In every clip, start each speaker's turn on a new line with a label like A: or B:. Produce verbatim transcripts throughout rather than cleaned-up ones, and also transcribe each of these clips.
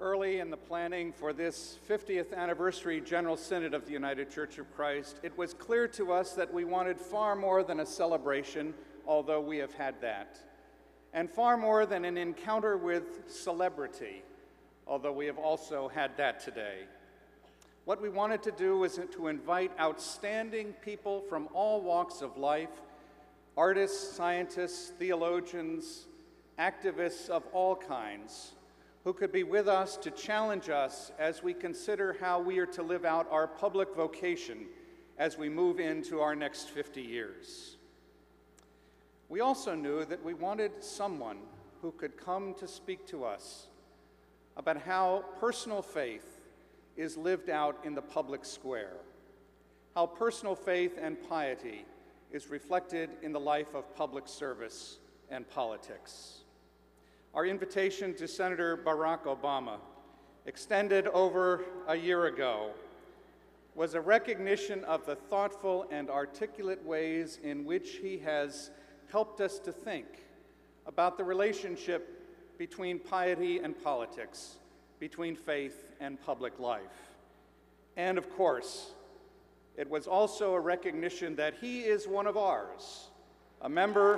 A: Early in the planning for this fiftieth anniversary General Synod of the United Church of Christ, it was clear to us that we wanted far more than a celebration, although we have had that, and far more than an encounter with celebrity, although we have also had that today. What we wanted to do was to invite outstanding people from all walks of life, artists, scientists, theologians, activists of all kinds, who could be with us to challenge us as we consider how we are to live out our public vocation as we move into our next fifty years. We also knew that we wanted someone who could come to speak to us about how personal faith is lived out in the public square, how personal faith and piety is reflected in the life of public service and politics. Our invitation to Senator Barack Obama, extended over a year ago, was a recognition of the thoughtful and articulate ways in which he has helped us to think about the relationship between piety and politics, between faith and public life. And of course, it was also a recognition that he is one of ours, a member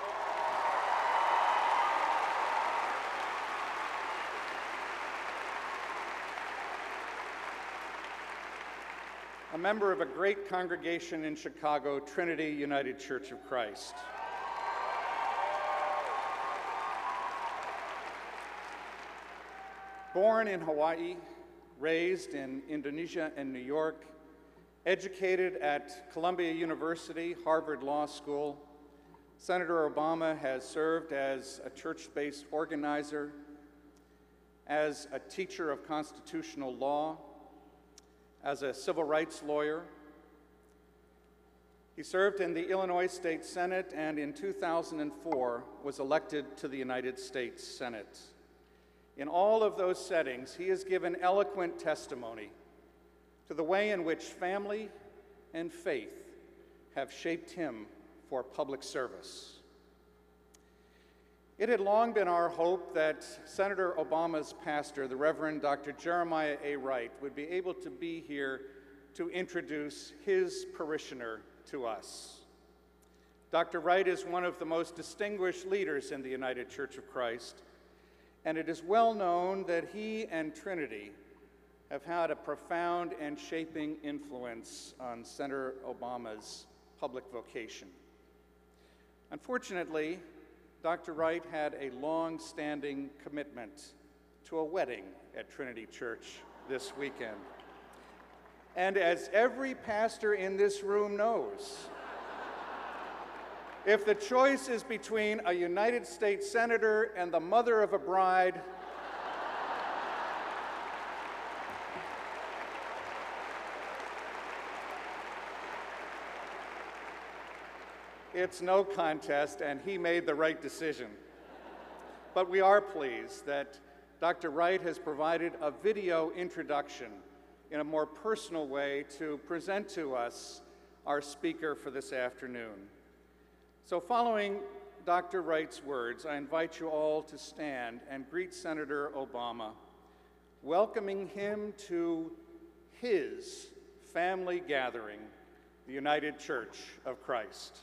A: a member of a great congregation in Chicago, Trinity United Church of Christ. Born in Hawaii, raised in Indonesia and New York, educated at Columbia University, Harvard Law School, Senator Obama has served as a church-based organizer, as a teacher of constitutional law, as a civil rights lawyer. He served in the Illinois State Senate and in two thousand four was elected to the United States Senate. In all of those settings, he has given eloquent testimony to the way in which family and faith have shaped him for public service. It had long been our hope that Senator Obama's pastor, the Reverend Doctor Jeremiah A. Wright, would be able to be here to introduce his parishioner to us. Doctor Wright is one of the most distinguished leaders in the United Church of Christ, and it is well known that he and Trinity have had a profound and shaping influence on Senator Obama's public vocation. Unfortunately, Doctor Wright had a long-standing commitment to a wedding at Trinity Church this weekend. And as every pastor in this room knows, if the choice is between a United States senator and the mother of a bride, it's no contest, and he made the right decision. But we are pleased that Doctor Wright has provided a video introduction in a more personal way to present to us our speaker for this afternoon. So following Doctor Wright's words, I invite you all to stand and greet Senator Obama, welcoming him to his family gathering, the United Church of Christ.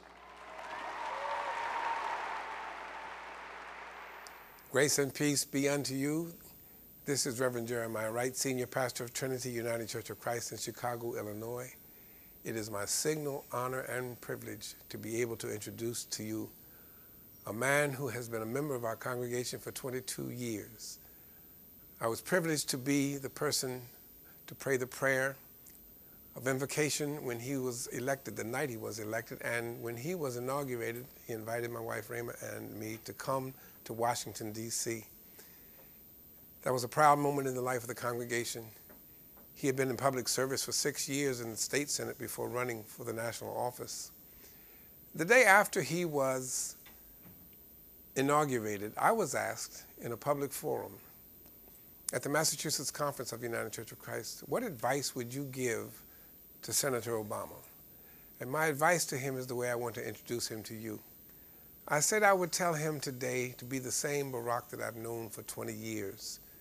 B: Grace and peace be unto you. This is Reverend Jeremiah Wright, Senior Pastor of Trinity United Church of Christ in Chicago, Illinois. It is my signal honor and privilege to be able to introduce to you a man who has been a member of our congregation for twenty-two years. I was privileged to be the person to pray the prayer of invocation when he was elected, the night he was elected, and when he was inaugurated, he invited my wife Rayma and me to come to Washington, D C That was a proud moment in the life of the congregation. He had been in public service for six years in the state senate before running for the national office. The day after he was inaugurated, I was asked in a public forum at the Massachusetts Conference of the United Church of Christ, what advice would you give to Senator Obama? And my advice to him is the way I want to introduce him to you. I said I would tell him today to be the same Barack that I've known for twenty years.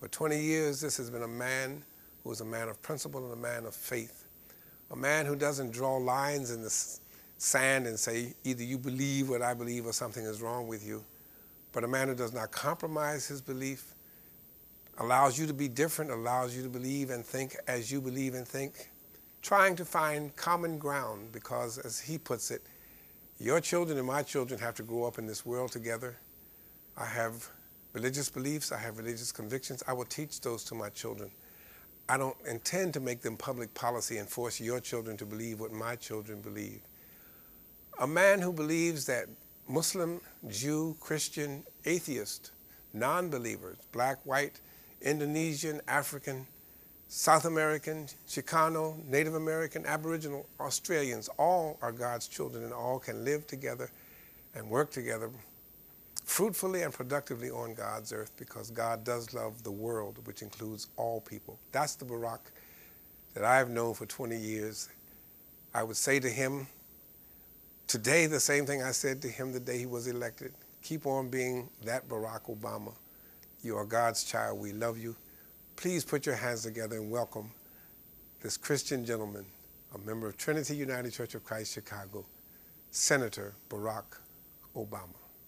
B: For twenty years, this has been a man who is a man of principle and a man of faith, a man who doesn't draw lines in the sand and say, either you believe what I believe or something is wrong with you, but a man who does not compromise his belief, allows you to be different, allows you to believe and think as you believe and think, trying to find common ground because, as he puts it, your children and my children have to grow up in this world together. I have religious beliefs, I have religious convictions. I will teach those to my children. I don't intend to make them public policy and force your children to believe what my children believe. A man who believes that Muslim, Jew, Christian, atheist, non-believers, black, white, Indonesian, African, South American, Chicano, Native American, Aboriginal, Australians, all are God's children and all can live together and work together fruitfully and productively on God's earth because God does love the world, which includes all people. That's the Barack that I've known for twenty years. I would say to him today the same thing I said to him the day he was elected. Keep on being that Barack Obama. You are God's child. We love you. Please put your hands together and welcome this Christian gentleman, a member of Trinity United Church of Christ, Chicago, Senator Barack Obama.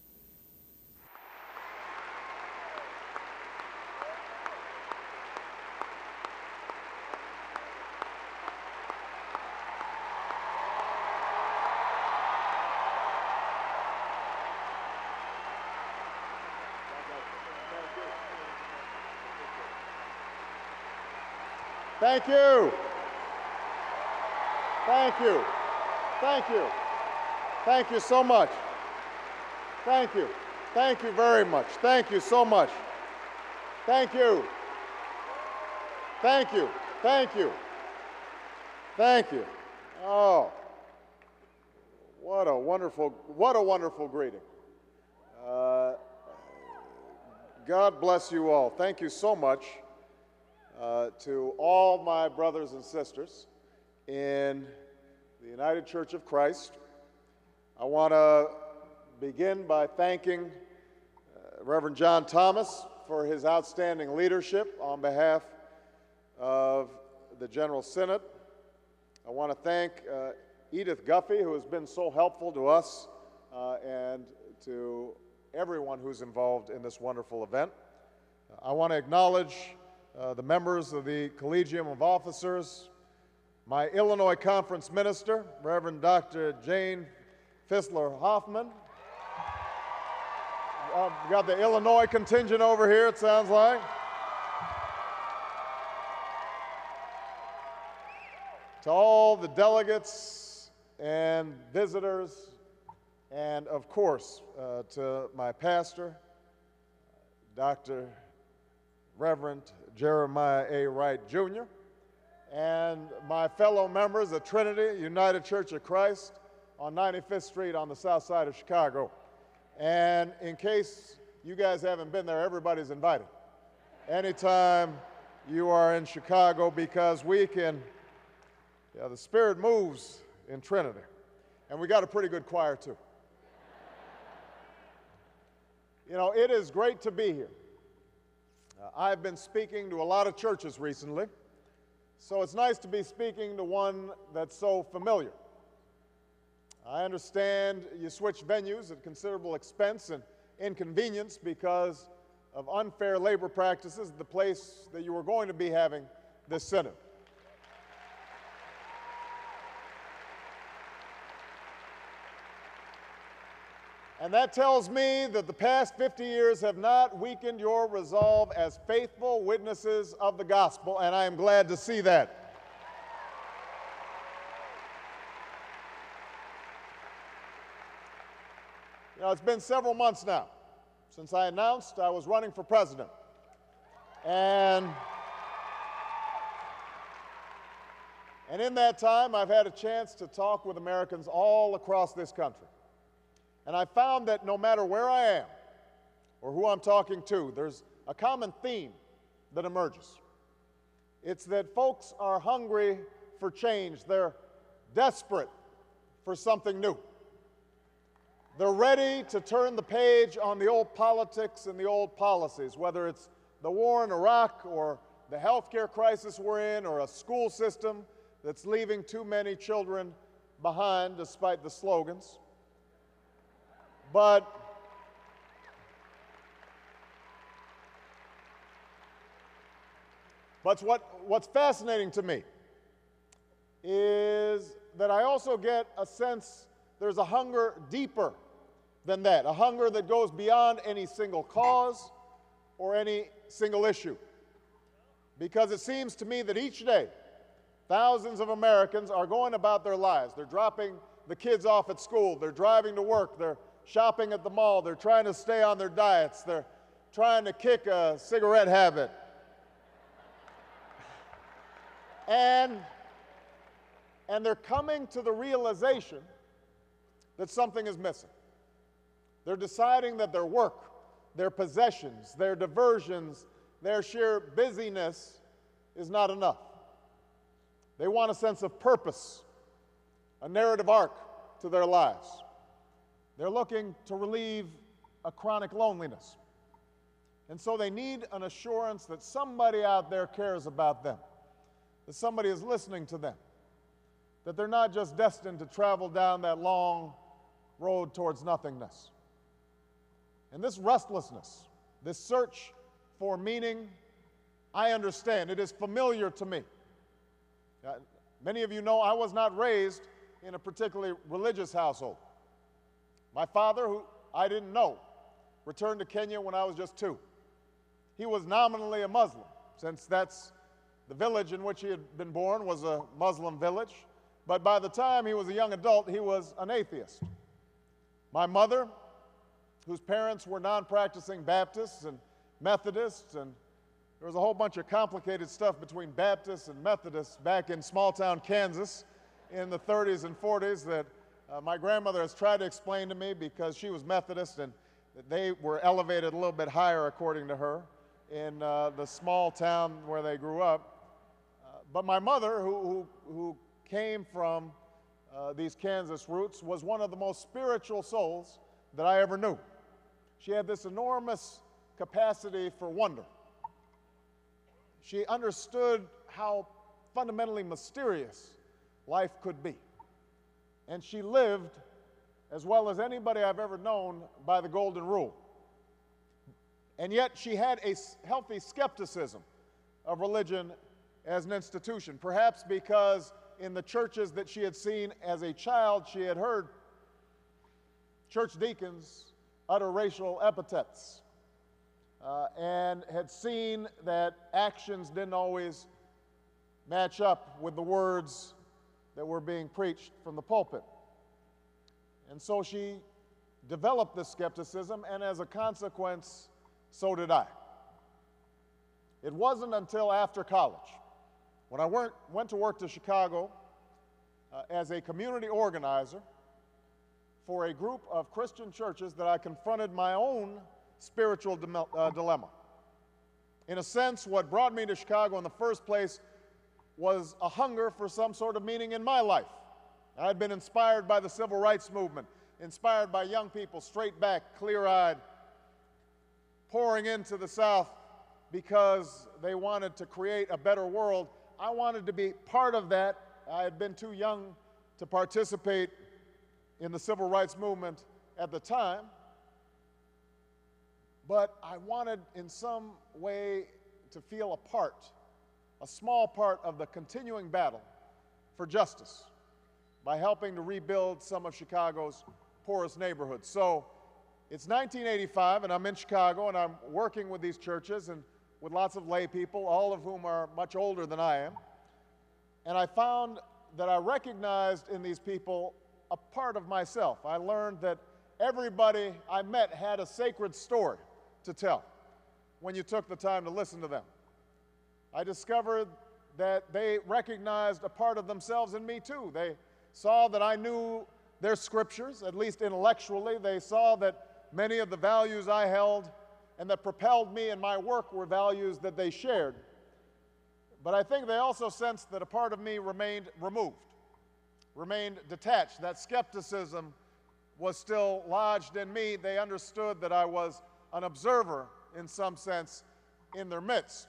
C: Thank you. Thank you. Thank you. Thank you so much. Thank you. Thank you very much. Thank you so much. Thank you. Thank you. Thank you. Thank you. Oh, what a wonderful, what a wonderful greeting. Uh, God bless you all. Thank you so much. Uh, to all my brothers and sisters in the United Church of Christ, I want to begin by thanking uh, Reverend John Thomas for his outstanding leadership on behalf of the General Synod. I want to thank uh, Edith Guffey, who has been so helpful to us uh, and to everyone who's involved in this wonderful event. I want to acknowledge Uh, the members of the Collegium of Officers, my Illinois Conference Minister, Reverend Doctor Jane Fissler Hoffman. Uh, we got the Illinois contingent over here, it sounds like. To all the delegates and visitors, and of course, uh, to my pastor, Doctor Reverend Jeremiah A. Wright, Junior, and my fellow members of Trinity United Church of Christ on ninety-fifth Street on the south side of Chicago. And in case you guys haven't been there, everybody's invited. Anytime you are in Chicago, because we can, yeah, the Spirit moves in Trinity. And we got a pretty good choir, too. You know, it is great to be here. Uh, I've been speaking to a lot of churches recently, so it's nice to be speaking to one that's so familiar. I understand you switch venues at considerable expense and inconvenience because of unfair labor practices at the place that you were going to be having this synod. And that tells me that the past fifty years have not weakened your resolve as faithful witnesses of the gospel, and I am glad to see that. You know, it's been several months now since I announced I was running for president. And, and in that time, I've had a chance to talk with Americans all across this country. And I found that no matter where I am or who I'm talking to, there's a common theme that emerges. It's that folks are hungry for change. They're desperate for something new. They're ready to turn the page on the old politics and the old policies, whether it's the war in Iraq or the healthcare crisis we're in or a school system that's leaving too many children behind despite the slogans. But But what, what's fascinating to me is that I also get a sense there's a hunger deeper than that, a hunger that goes beyond any single cause or any single issue. Because it seems to me that each day, thousands of Americans are going about their lives. They're dropping the kids off at school, they're driving to work, they're shopping at the mall, they're trying to stay on their diets, they're trying to kick a cigarette habit. And, and they're coming to the realization that something is missing. They're deciding that their work, their possessions, their diversions, their sheer busyness is not enough. They want a sense of purpose, a narrative arc to their lives. They're looking to relieve a chronic loneliness. And so they need an assurance that somebody out there cares about them, that somebody is listening to them, that they're not just destined to travel down that long road towards nothingness. And this restlessness, this search for meaning, I understand. It is familiar to me. Uh, many of you know I was not raised in a particularly religious household. My father, who I didn't know, returned to Kenya when I was just two. He was nominally a Muslim, since that's the village in which he had been born was a Muslim village, but by the time he was a young adult, he was an atheist. My mother, whose parents were non-practicing Baptists and Methodists, and there was a whole bunch of complicated stuff between Baptists and Methodists back in small-town Kansas in the thirties and forties that uh, my grandmother has tried to explain to me because she was Methodist and they were elevated a little bit higher, according to her, in uh, the small town where they grew up. But my mother, who, who, who came from uh, these Kansas roots, was one of the most spiritual souls that I ever knew. She had this enormous capacity for wonder. She understood how fundamentally mysterious life could be. And she lived, as well as anybody I've ever known, by the golden rule. And yet she had a healthy skepticism of religion as an institution, perhaps because in the churches that she had seen as a child, she had heard church deacons utter racial epithets uh, and had seen that actions didn't always match up with the words that were being preached from the pulpit. And so she developed this skepticism, and as a consequence, so did I. It wasn't until after college, when I went, went to work to Chicago uh, as a community organizer for a group of Christian churches, that I confronted my own spiritual uh, dilemma. In a sense, what brought me to Chicago in the first place was a hunger for some sort of meaning in my life. I had been inspired by the civil rights movement, inspired by young people, straight back, clear-eyed, pouring into the South because they wanted to create a better world. I wanted to be part of that. I had been too young to participate in the civil rights movement at the time, but I wanted in some way to feel a part, a small part of the continuing battle for justice by helping to rebuild some of Chicago's poorest neighborhoods. So it's nineteen eighty-five, and I'm in Chicago, and I'm working with these churches and with lots of lay people, all of whom are much older than I am. And I found that I recognized in these people a part of myself. I learned that everybody I met had a sacred story to tell when you took the time to listen to them. I discovered that they recognized a part of themselves in me too. They saw that I knew their scriptures, at least intellectually. They saw that many of the values I held and that propelled me in my work were values that they shared. But I think they also sensed that a part of me remained removed, remained detached. That skepticism was still lodged in me. They understood that I was an observer in some sense in their midst.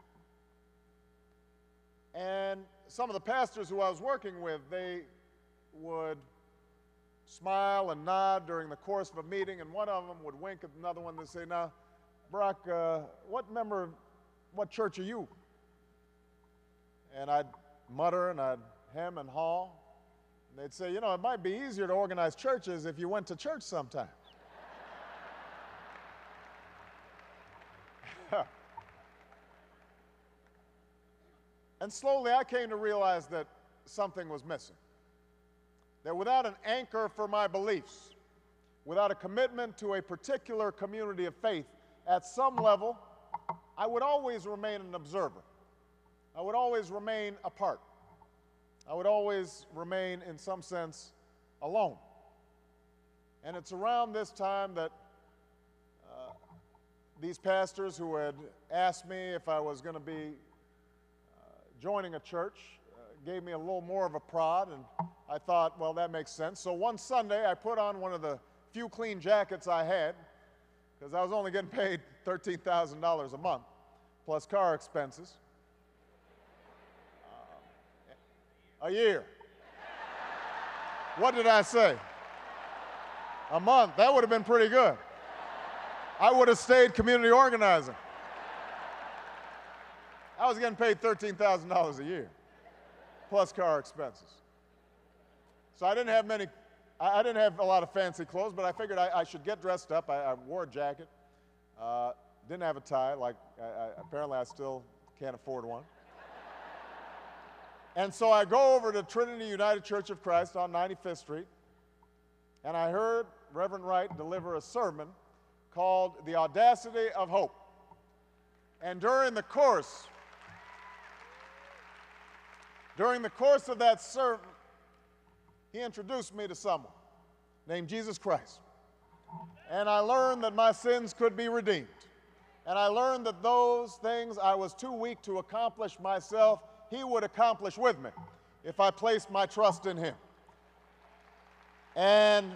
C: And some of the pastors who I was working with, they would smile and nod during the course of a meeting, and one of them would wink at another one and say, "Now, Brock, uh, what member, what church are you?" And I'd mutter and I'd hem and haw. And they'd say, "You know, it might be easier to organize churches if you went to church sometime." And slowly I came to realize that something was missing. That without an anchor for my beliefs, without a commitment to a particular community of faith, at some level, I would always remain an observer. I would always remain apart. I would always remain, in some sense, alone. And it's around this time that uh, these pastors who had asked me if I was going to be uh, joining a church uh, gave me a little more of a prod, and I thought, well, that makes sense. So one Sunday, I put on one of the few clean jackets I had, because I was only getting paid thirteen thousand dollars a month, plus car expenses. Uh, a year. What did I say? A month. That would have been pretty good. I would have stayed community organizing. I was getting paid thirteen thousand dollars a year, plus car expenses. So I didn't have many, I didn't have a lot of fancy clothes, but I figured I, I should get dressed up. I, I wore a jacket, uh, didn't have a tie, like I, I, apparently I still can't afford one. And so I go over to Trinity United Church of Christ on ninety-fifth Street, and I heard Reverend Wright deliver a sermon called The Audacity of Hope. And during the course, during the course of that sermon, he introduced me to someone named Jesus Christ. And I learned that my sins could be redeemed. And I learned that those things I was too weak to accomplish myself, he would accomplish with me if I placed my trust in him. And,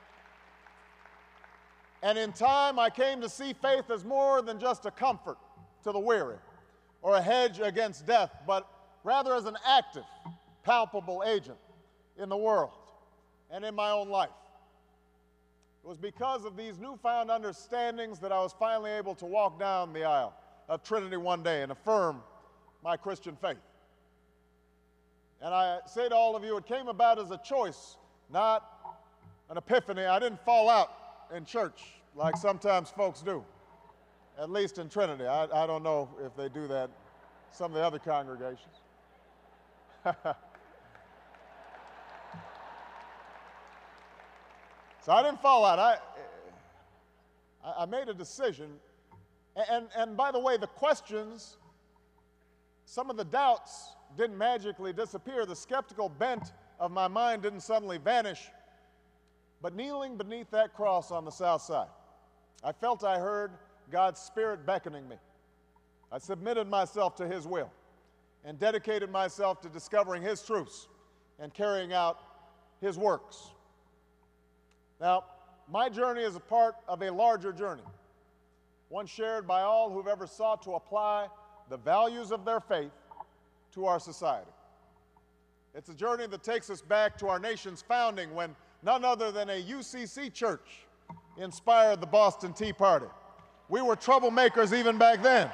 C: and in time, I came to see faith as more than just a comfort to the weary or a hedge against death, but rather as an active, palpable agent in the world and in my own life. It was because of these newfound understandings that I was finally able to walk down the aisle of Trinity one day and affirm my Christian faith. And I say to all of you, it came about as a choice, not an epiphany. I didn't fall out in church like sometimes folks do, at least in Trinity. I, I don't know if they do that some of the other congregations. So I didn't fall out. I, I made a decision. And, and by the way, the questions, some of the doubts didn't magically disappear. The skeptical bent of my mind didn't suddenly vanish. But kneeling beneath that cross on the south side, I felt I heard God's Spirit beckoning me. I submitted myself to his will and dedicated myself to discovering his truths and carrying out his works. Now, my journey is a part of a larger journey, one shared by all who've ever sought to apply the values of their faith to our society. It's a journey that takes us back to our nation's founding, when none other than a U C C church inspired the Boston Tea Party. We were troublemakers even back then.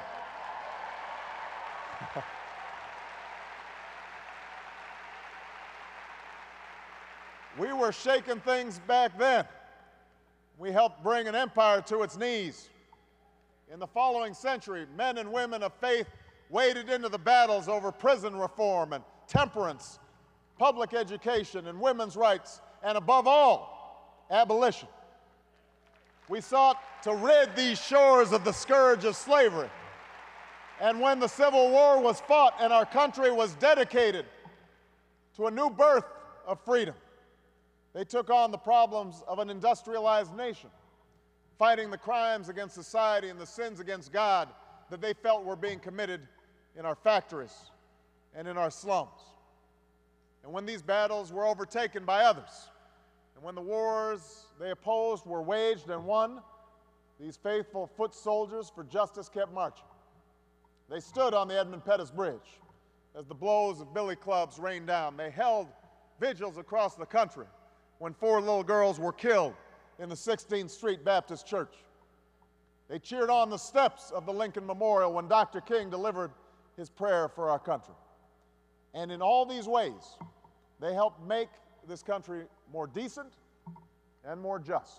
C: We were shaking things back then. We helped bring an empire to its knees. In the following century, men and women of faith waded into the battles over prison reform and temperance, public education and women's rights, and above all, abolition. We sought to rid these shores of the scourge of slavery. And when the Civil War was fought and our country was dedicated to a new birth of freedom, they took on the problems of an industrialized nation, fighting the crimes against society and the sins against God that they felt were being committed in our factories and in our slums. And when these battles were overtaken by others, and when the wars they opposed were waged and won, these faithful foot soldiers for justice kept marching. They stood on the Edmund Pettus Bridge as the blows of billy clubs rained down. They held vigils across the country when four little girls were killed in the sixteenth Street Baptist Church. They cheered on the steps of the Lincoln Memorial when Doctor King delivered his prayer for our country. And in all these ways, they helped make this country more decent and more just.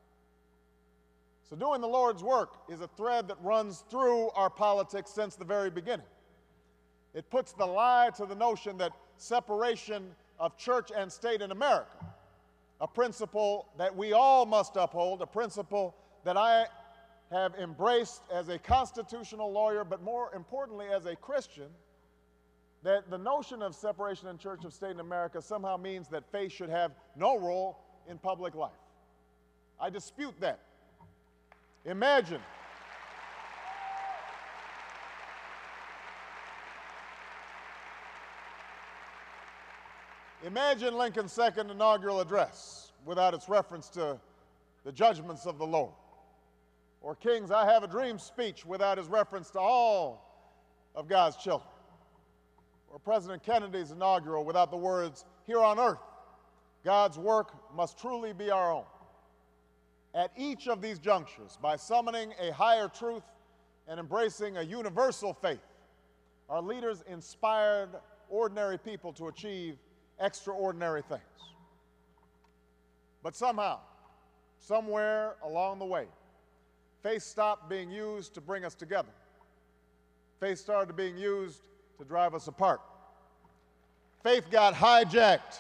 C: So doing the Lord's work is a thread that runs through our politics since the very beginning. It puts the lie to the notion that separation of church and state in America, a principle that we all must uphold, a principle that I have embraced as a constitutional lawyer, but more importantly as a Christian, that the notion of separation in church of state in America somehow means that faith should have no role in public life. I dispute that. Imagine, imagine Lincoln's second inaugural address without its reference to the judgments of the Lord, or King's I Have a Dream speech without his reference to all of God's children, or President Kennedy's inaugural without the words, "Here on earth, God's work must truly be our own." At each of these junctures, by summoning a higher truth and embracing a universal faith, our leaders inspired ordinary people to achieve extraordinary things. But somehow, somewhere along the way, faith stopped being used to bring us together. Faith started being used to drive us apart. Faith got hijacked.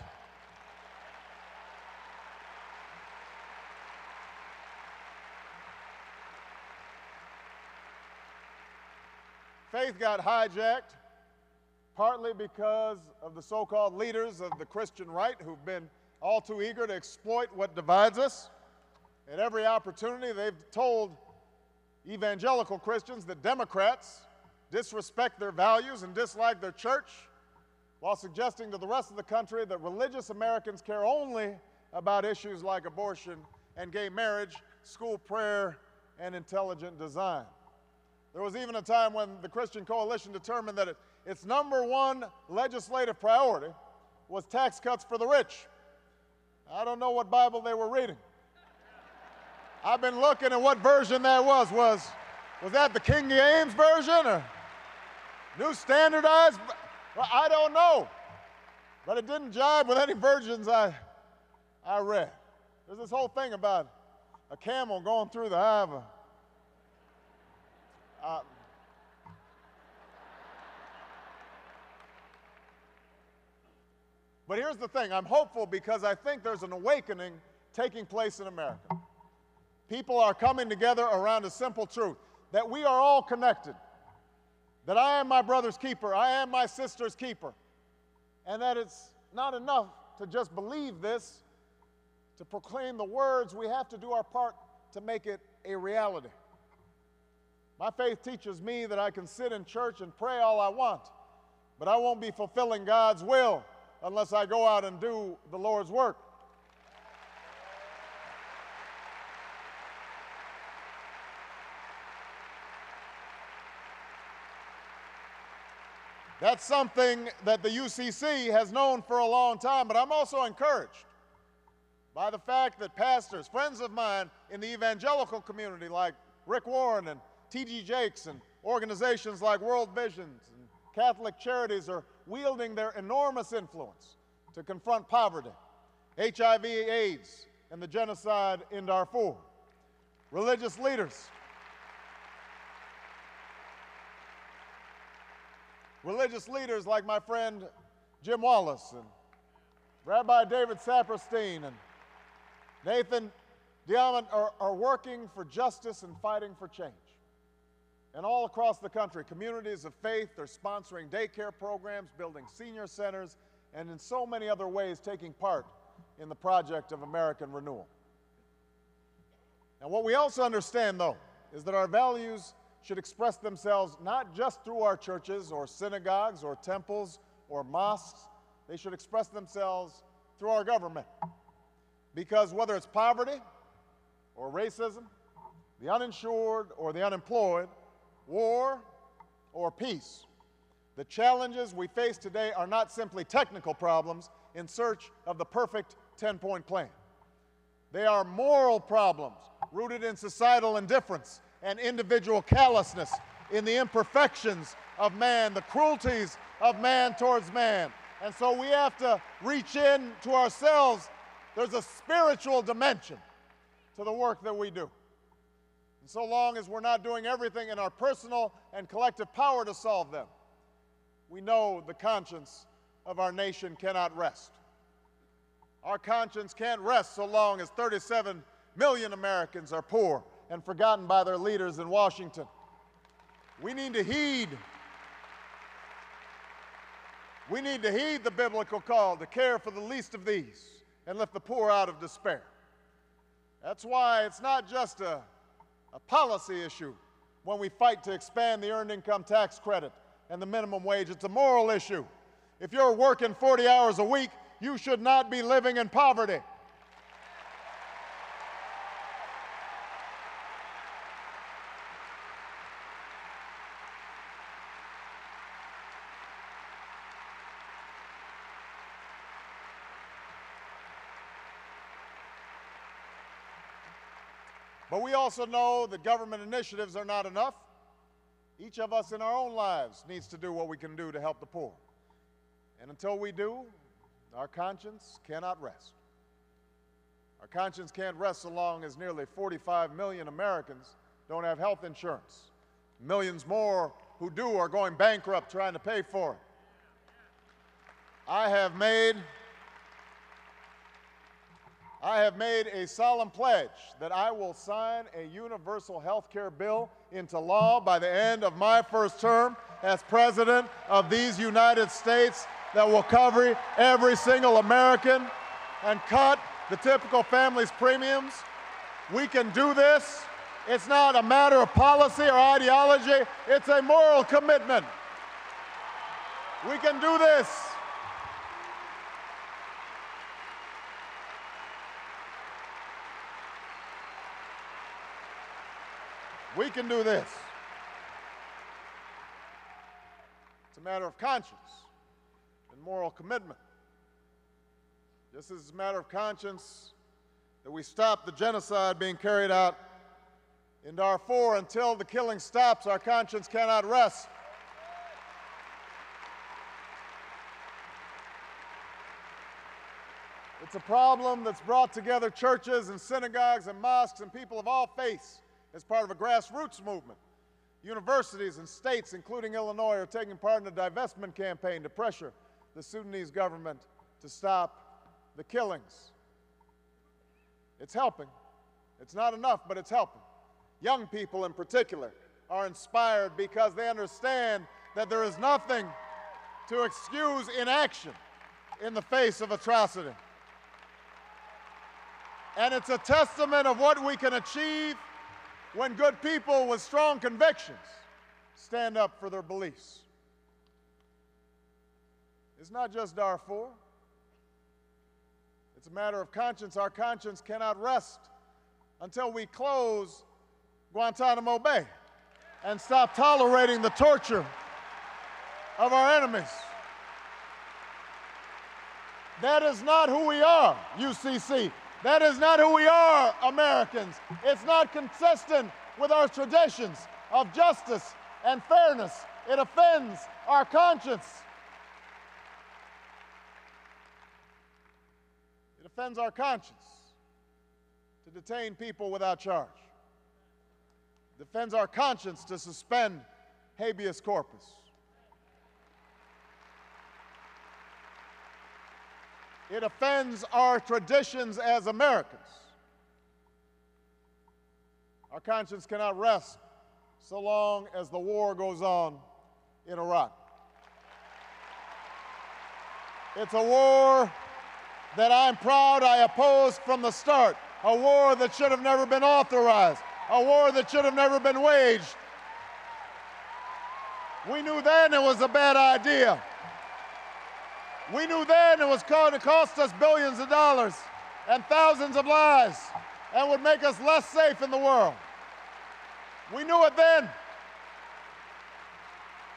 C: Faith got hijacked partly because of the so-called leaders of the Christian right who've been all too eager to exploit what divides us. At every opportunity, they've told evangelical Christians that Democrats disrespect their values and dislike their church, while suggesting to the rest of the country that religious Americans care only about issues like abortion and gay marriage, school prayer, and intelligent design. There was even a time when the Christian Coalition determined that it, its number one legislative priority was tax cuts for the rich. I don't know what Bible they were reading. I've been looking at what version that was. Was, was that the King James version or New Standardized? Well, I don't know. But it didn't jive with any versions I, I read. There's this whole thing about a camel going through the eye of a Uh, but here's the thing. I'm hopeful because I think there's an awakening taking place in America. People are coming together around a simple truth, that we are all connected, that I am my brother's keeper, I am my sister's keeper, and that it's not enough to just believe this, to proclaim the words. We have to do our part to make it a reality. My faith teaches me that I can sit in church and pray all I want, but I won't be fulfilling God's will unless I go out and do the Lord's work. That's something that the U C C has known for a long time, but I'm also encouraged by the fact that pastors, friends of mine in the evangelical community like Rick Warren and T D Jakes and organizations like World Visions and Catholic Charities are wielding their enormous influence to confront poverty, H I V AIDS, and the genocide in Darfur. Religious leaders, religious leaders like my friend Jim Wallace and Rabbi David Saperstein and Nathan Diamond are, are working for justice and fighting for change. And all across the country, communities of faith are sponsoring daycare programs, building senior centers, and in so many other ways taking part in the project of American renewal. And what we also understand, though, is that our values should express themselves not just through our churches or synagogues or temples or mosques. They should express themselves through our government. Because whether it's poverty or racism, the uninsured or the unemployed, war or peace. The challenges we face today are not simply technical problems in search of the perfect ten-point plan. They are moral problems rooted in societal indifference and individual callousness, in the imperfections of man, the cruelties of man towards man. And so we have to reach in to ourselves. There's a spiritual dimension to the work that we do. And so long as we're not doing everything in our personal and collective power to solve them, we know the conscience of our nation cannot rest. Our conscience can't rest so long as thirty-seven million Americans are poor and forgotten by their leaders in Washington. We need to heed, we need to heed the biblical call to care for the least of these and lift the poor out of despair. That's why it's not just a, a policy issue when we fight to expand the earned income tax credit and the minimum wage. It's a moral issue. If you're working forty hours a week, you should not be living in poverty. But we also know that government initiatives are not enough. Each of us in our own lives needs to do what we can do to help the poor. And until we do, our conscience cannot rest. Our conscience can't rest so long as nearly forty-five million Americans don't have health insurance. Millions more who do are going bankrupt trying to pay for it. I have made I have made a solemn pledge that I will sign a universal health care bill into law by the end of my first term as President of these United States that will cover every single American and cut the typical family's premiums. We can do this. It's not a matter of policy or ideology. It's a moral commitment. We can do this. We can do this. It's a matter of conscience and moral commitment. Just as it's a matter of conscience that we stop the genocide being carried out in Darfur. Until the killing stops, our conscience cannot rest. It's a problem that's brought together churches and synagogues and mosques and people of all faiths as part of a grassroots movement. Universities and states, including Illinois, are taking part in a divestment campaign to pressure the Sudanese government to stop the killings. It's helping. It's not enough, but it's helping. Young people in particular are inspired because they understand that there is nothing to excuse inaction in the face of atrocity. And it's a testament of what we can achieve when good people with strong convictions stand up for their beliefs. It's not just Darfur. It's a matter of conscience. Our conscience cannot rest until we close Guantanamo Bay and stop tolerating the torture of our enemies. That is not who we are, U C C. That is not who we are, Americans. It's not consistent with our traditions of justice and fairness. It offends our conscience. It offends our conscience to detain people without charge. It offends our conscience to suspend habeas corpus. It offends our traditions as Americans. Our conscience cannot rest so long as the war goes on in Iraq. It's a war that I'm proud I opposed from the start, a war that should have never been authorized, a war that should have never been waged. We knew then it was a bad idea. We knew then it was going to cost us billions of dollars and thousands of lives and would make us less safe in the world. We knew it then.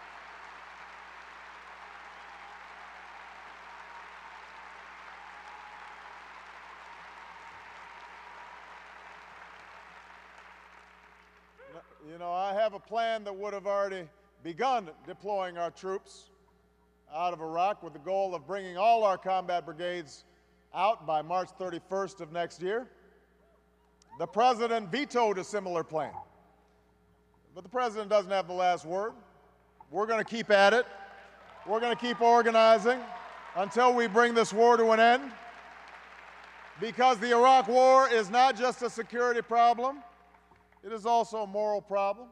C: You know, I have a plan that would have already begun deploying our troops out of Iraq with the goal of bringing all our combat brigades out by March thirty-first of next year. The president vetoed a similar plan. But the president doesn't have the last word. We're going to keep at it. We're going to keep organizing until we bring this war to an end. Because the Iraq War is not just a security problem, it is also a moral problem.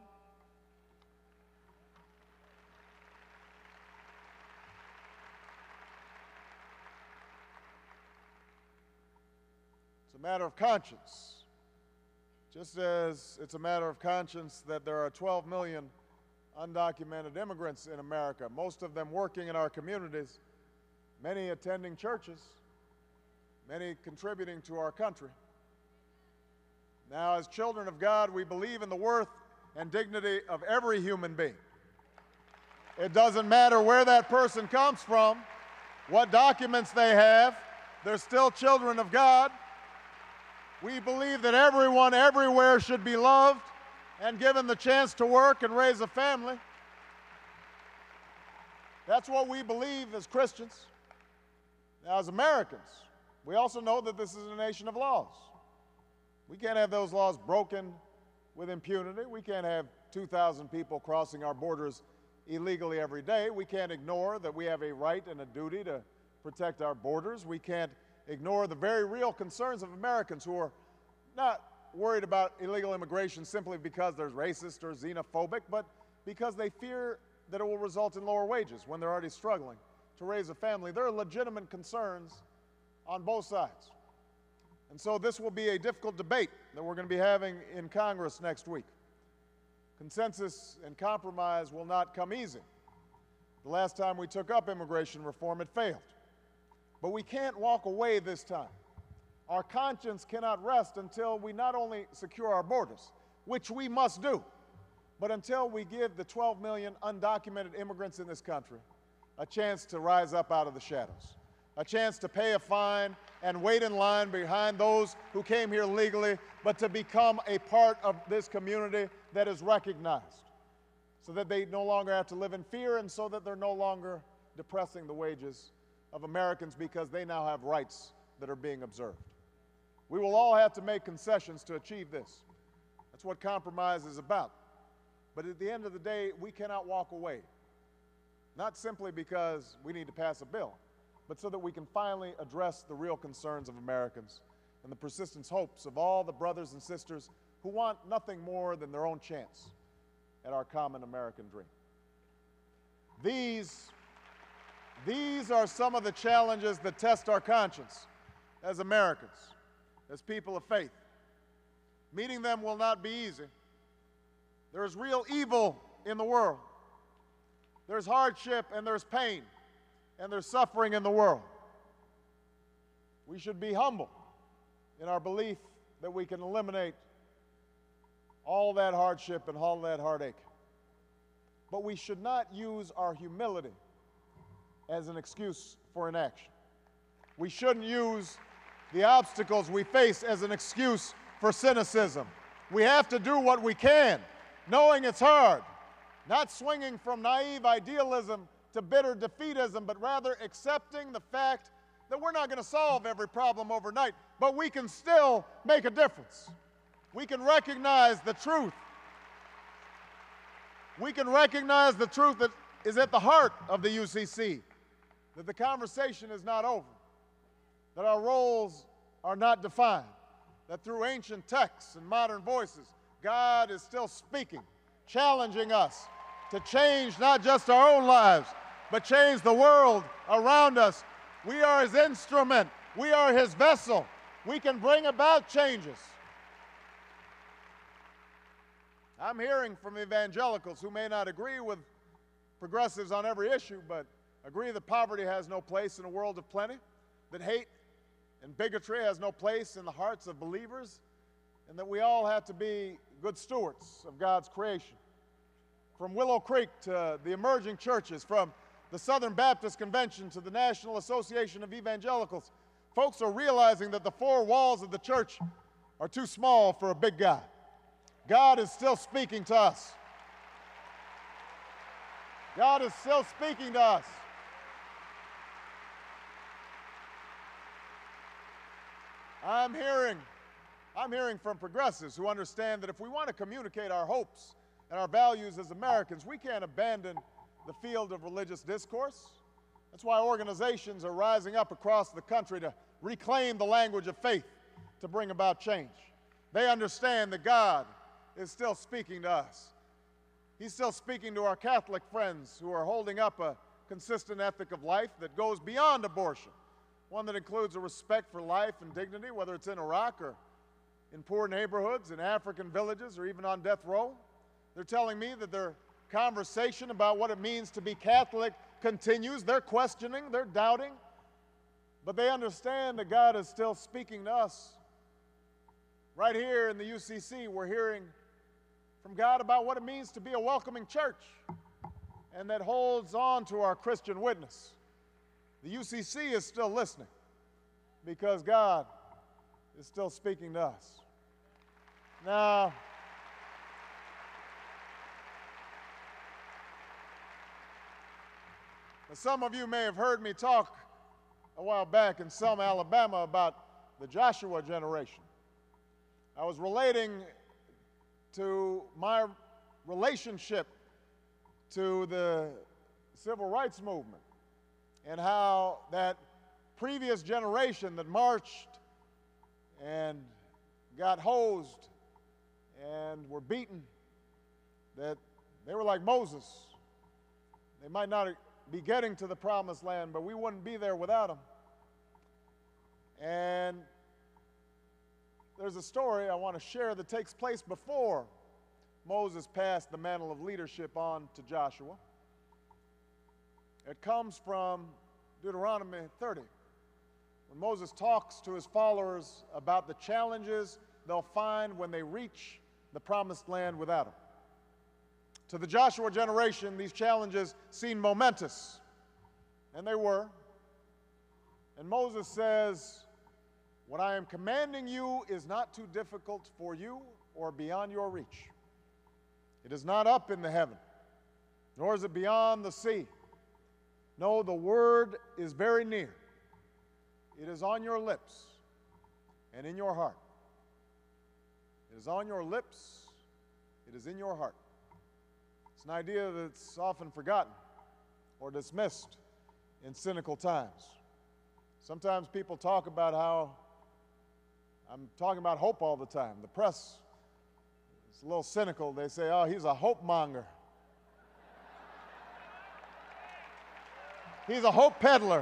C: It's a matter of conscience. Just as it's a matter of conscience that there are twelve million undocumented immigrants in America, most of them working in our communities, many attending churches, many contributing to our country. Now, as children of God, we believe in the worth and dignity of every human being. It doesn't matter where that person comes from, what documents they have, they're still children of God. We believe that everyone everywhere should be loved and given the chance to work and raise a family. That's what we believe as Christians. Now, as Americans, we also know that this is a nation of laws. We can't have those laws broken with impunity. We can't have two thousand people crossing our borders illegally every day. We can't ignore that we have a right and a duty to protect our borders. We can't ignore the very real concerns of Americans who are not worried about illegal immigration simply because they're racist or xenophobic, but because they fear that it will result in lower wages when they're already struggling to raise a family. There are legitimate concerns on both sides. And so this will be a difficult debate that we're going to be having in Congress next week. Consensus and compromise will not come easy. The last time we took up immigration reform, it failed. But we can't walk away this time. Our conscience cannot rest until we not only secure our borders, which we must do, but until we give the twelve million undocumented immigrants in this country a chance to rise up out of the shadows, a chance to pay a fine and wait in line behind those who came here legally, but to become a part of this community that is recognized, so that they no longer have to live in fear and so that they're no longer depressing the wages of Americans because they now have rights that are being observed. We will all have to make concessions to achieve this. That's what compromise is about. But at the end of the day, we cannot walk away, not simply because we need to pass a bill, but so that we can finally address the real concerns of Americans and the persistent hopes of all the brothers and sisters who want nothing more than their own chance at our common American dream. These, these are some of the challenges that test our conscience as Americans, as people of faith. Meeting them will not be easy. There is real evil in the world. There's hardship and there's pain and there's suffering in the world. We should be humble in our belief that we can eliminate all that hardship and all that heartache. But we should not use our humility as an excuse for inaction. We shouldn't use the obstacles we face as an excuse for cynicism. We have to do what we can, knowing it's hard, not swinging from naive idealism to bitter defeatism, but rather accepting the fact that we're not going to solve every problem overnight, but we can still make a difference. We can recognize the truth. We can recognize the truth that is at the heart of the U C C, that the conversation is not over, that our roles are not defined, that through ancient texts and modern voices, God is still speaking, challenging us to change not just our own lives, but change the world around us. We are His instrument. We are His vessel. We can bring about changes. I'm hearing from evangelicals who may not agree with progressives on every issue, but agree that poverty has no place in a world of plenty, that hate and bigotry has no place in the hearts of believers, and that we all have to be good stewards of God's creation. From Willow Creek to the emerging churches, from the Southern Baptist Convention to the National Association of Evangelicals, folks are realizing that the four walls of the church are too small for a big guy. God is still speaking to us. God is still speaking to us. I'm hearing, I'm hearing from progressives who understand that if we want to communicate our hopes and our values as Americans, we can't abandon the field of religious discourse. That's why organizations are rising up across the country to reclaim the language of faith to bring about change. They understand that God is still speaking to us. He's still speaking to our Catholic friends who are holding up a consistent ethic of life that goes beyond abortion, one that includes a respect for life and dignity, whether it's in Iraq or in poor neighborhoods, in African villages, or even on death row. They're telling me that their conversation about what it means to be Catholic continues. They're questioning, they're doubting, but they understand that God is still speaking to us. Right here in the U C C, we're hearing from God about what it means to be a welcoming church and that holds on to our Christian witness. The U C C is still listening because God is still speaking to us. Now, some of you may have heard me talk a while back in Selma, Alabama about the Joshua generation. I was relating to my relationship to the civil rights movement and how that previous generation that marched and got hosed and were beaten, that they were like Moses. They might not be getting to the promised land, but we wouldn't be there without them. And there's a story I want to share that takes place before Moses passed the mantle of leadership on to Joshua. It comes from Deuteronomy thirty, when Moses talks to his followers about the challenges they'll find when they reach the promised land without him. To the Joshua generation, these challenges seemed momentous, and they were. And Moses says, "What I am commanding you is not too difficult for you or beyond your reach. It is not up in the heaven, nor is it beyond the sea. No, the word is very near. It is on your lips and in your heart. It is on your lips, it is in your heart." It's an idea that's often forgotten or dismissed in cynical times. Sometimes people talk about how I'm talking about hope all the time. The press is a little cynical. They say, "Oh, he's a hope monger. He's a hope peddler."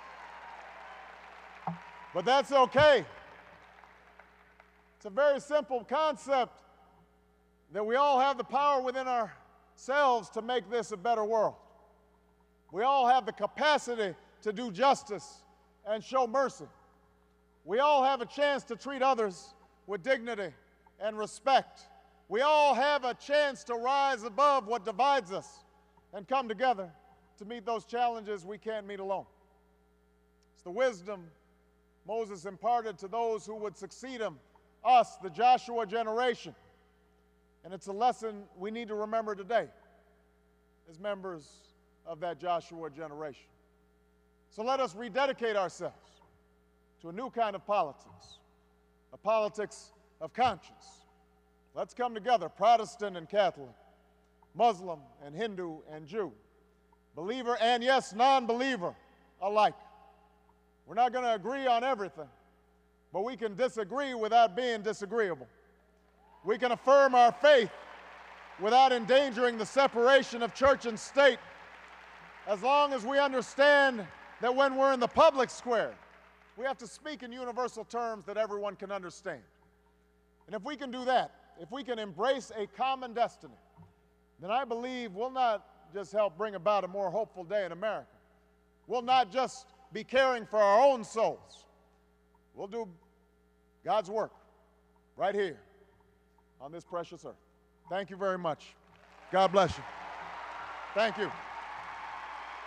C: But that's okay. It's a very simple concept that we all have the power within ourselves to make this a better world. We all have the capacity to do justice and show mercy. We all have a chance to treat others with dignity and respect. We all have a chance to rise above what divides us and come together to meet those challenges we can't meet alone. It's the wisdom Moses imparted to those who would succeed him, us, the Joshua generation. And it's a lesson we need to remember today as members of that Joshua generation. So let us rededicate ourselves to a new kind of politics, a politics of conscience. Let's come together, Protestant and Catholic, Muslim and Hindu and Jew, believer and, yes, non-believer alike. We're not going to agree on everything, but we can disagree without being disagreeable. We can affirm our faith without endangering the separation of church and state, as long as we understand that when we're in the public square, we have to speak in universal terms that everyone can understand. And if we can do that, if we can embrace a common destiny, then I believe we'll not just help bring about a more hopeful day in America. We'll not just be caring for our own souls. We'll do God's work right here on this precious earth. Thank you very much. God bless you. Thank you.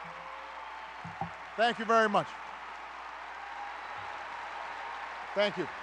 C: Thank you very much. Thank you.